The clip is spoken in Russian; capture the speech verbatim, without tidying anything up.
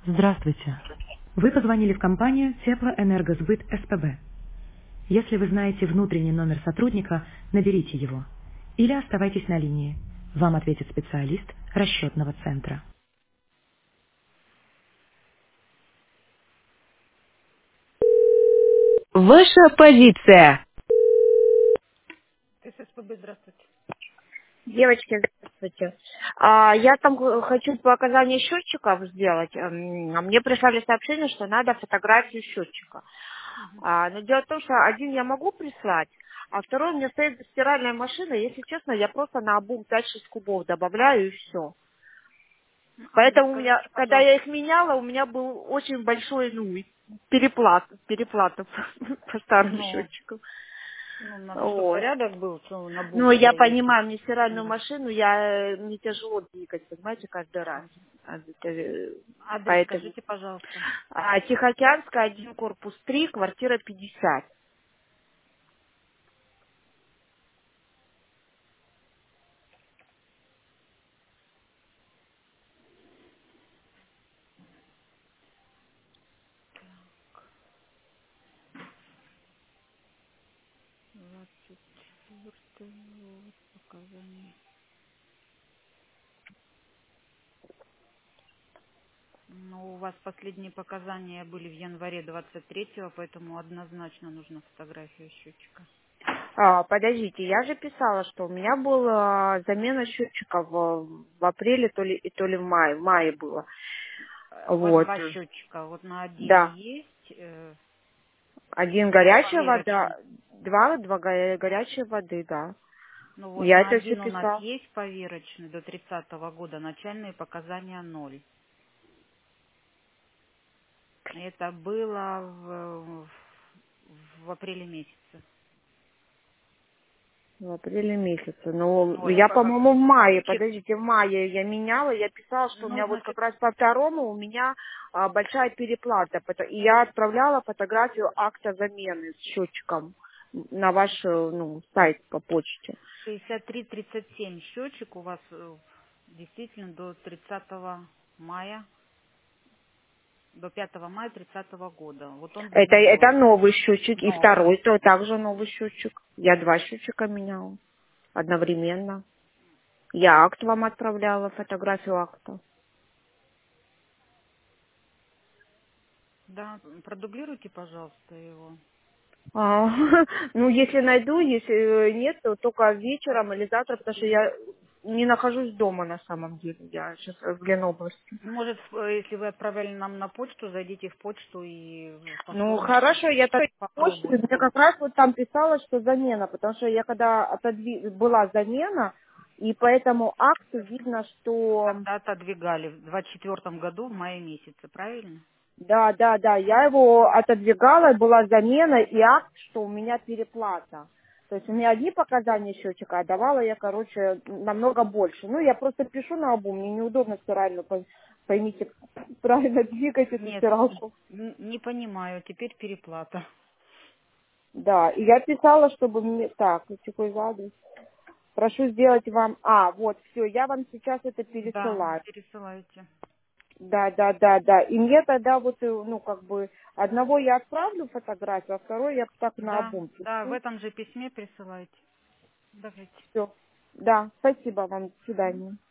Здравствуйте. Вы позвонили в компанию Теплоэнергосбыт СПБ. Если вы знаете внутренний номер сотрудника, наберите его. Или оставайтесь на линии. Вам ответит специалист расчетного центра. Ваша позиция. СПБ, здравствуйте. Девочки, здравствуйте. А, я там х- хочу по оказанию счетчиков сделать. М, а Мне прислали сообщение, что надо фотографию счетчика. А, но дело в том, что один я могу прислать, а второй у меня стоит стиральная машина. Если честно, я просто на обум пять-шесть кубов добавляю и все. Адрес Поэтому у меня, скажите, когда я пожалуйста. их меняла, у меня был очень большой, ну, и переплат, переплата по старым Ну, счетчикам. ну надо, чтобы Вот. порядок был, что на бум Ну, я стоит. понимаю, мне стиральную Да. машину, я э, мне тяжело двигать, понимаете, каждый раз. А, это, э, Адрес Поэтому. скажите, пожалуйста. А, Тихоокеанская, один корпус три, квартира пятьдесят. двадцать четвёртый год, показания. Ну, у вас последние показания были в январе двадцать третьего, поэтому однозначно нужна фотография счетчика. А, подождите, я же писала, что у меня была замена счетчика в, в апреле, то ли, и то ли в мае. В мае было. Э, У вас Вот. два счетчика. Вот на один Да. есть, э, Один горячая поверочный. вода, два, два го- горячей воды, да. Ну вот Я на это все один у нас писала. есть поверочный до тридцатого года, начальные показания ноль. Это было в, в, в апреле месяце. В апреле месяце. Ну, Ноль. я, по-моему, в мае, Чет- подождите, в мае я меняла, я писала, что у Ну, меня вот значит, как раз по второму у меня а, большая переплата. пото- И я отправляла фотографию акта замены с счетчиком на ваш э, ну, сайт по почте. шестьдесят три тридцать семь счетчик у вас э, действительно до тридцатого мая, до пятого мая тридцатого года. Вот он Это, это длинновой. новый счетчик. И Новый. второй, то также новый счетчик. Я два счетчика меняла одновременно. Я акт вам отправляла, фотографию акта. Да, продублируйте, пожалуйста, его. А, ну, если найду, если э, нет, то только вечером или завтра, потому что я не нахожусь дома на самом деле. Я сейчас в Ленобласти. Может, э, если вы отправляли нам на почту, зайдите в почту и Ну, посмотрите, хорошо, я так почту, мне попробуйте. как раз вот там писала, что замена, потому что я когда отодви... была замена, и по этому акту видно, что Когда отодвигали в двадцать четвёртом году в мае месяце, правильно? да, да, да, я его отодвигала, и была замена и акт, что у меня переплата. То есть у меня одни показания счетчика, а давала я, короче, намного больше. Ну, я просто пишу на обум, мне неудобно стиральную, пой- поймите, правильно двигать эту Нет, стиралку. н- не понимаю, теперь переплата. Да, и я писала, чтобы мне... Так, какой же адрес? Прошу сделать вам... А, вот, все, я вам сейчас это Да, пересылаю. пересылайте. Да, да, да, да. И мне тогда вот, э, ну, как бы, одного я отправлю фотографию, а второй я так на Да, обум да, в пишу. этом же письме присылайте. Давайте. Все. Да, спасибо вам. До свидания.